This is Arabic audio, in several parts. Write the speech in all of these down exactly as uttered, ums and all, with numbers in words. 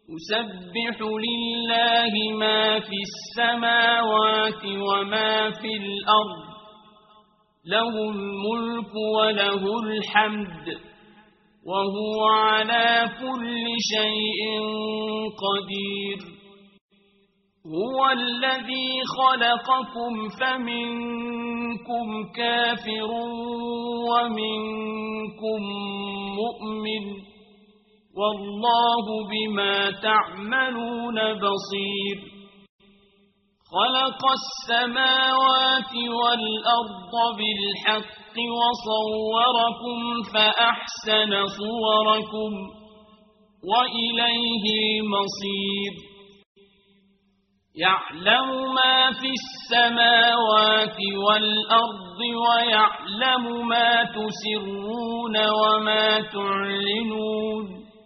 يسبح لله ما في السماوات وما في الأرض له الملك وله الحمد وهو على كل شيء قدير هو الذي خلقكم فمنكم كافر ومنكم مؤمن والله بما تعملون بصير خلق السماوات والأرض بالحق وصوركم فأحسن صوركم وإليه المصير يعلم ما في السماوات والأرض ويعلم ما تسرون وما تعلنون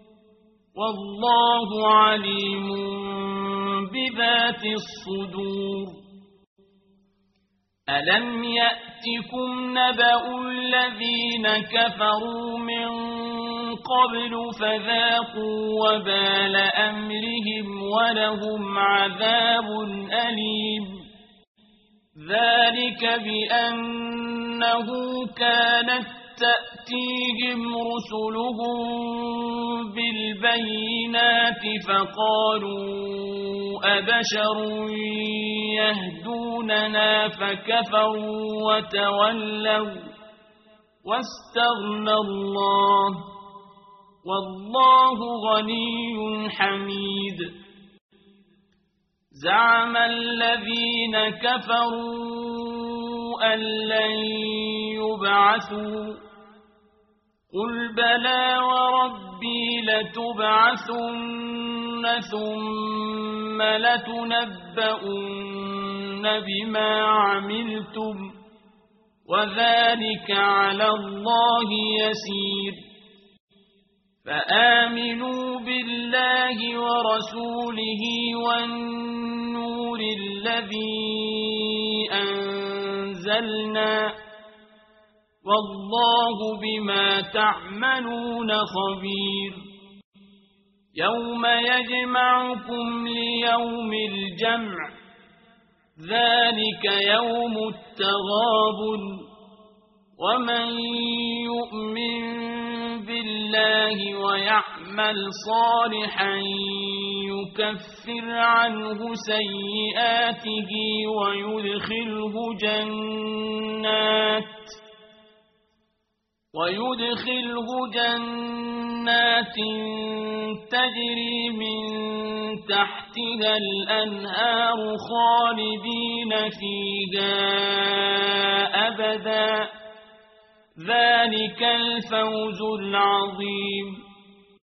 والله عليم بذات الصدور ألم يأتكم نبأ الذين كفروا من قبل فذاقوا وبال أمرهم ولهم عذاب أليم ذلك بأنه كانت تأتيهم رسلهم بالبينات فقالوا أبشر يهدوننا فكفروا وتولوا واستغنى الله والله غني حميد زعم الذين كفروا أن لن يبعثوا قل بلى وربي لتبعثن ثم لتنبؤن بما عملتم وذلك على الله يسير فآمنوا بالله ورسوله والنور الذي أنزلنا والله بما تعملون خبير يوم يجمعكم ليوم الجمع ذلك يوم التغابن ومن يؤمن بالله ويعمل صالحا يكفر عنه سيئاته ويدخله جنات ويدخله جنات تجري من تحتها الأنهار خالدين فيها أبدا ذلك الفوز العظيم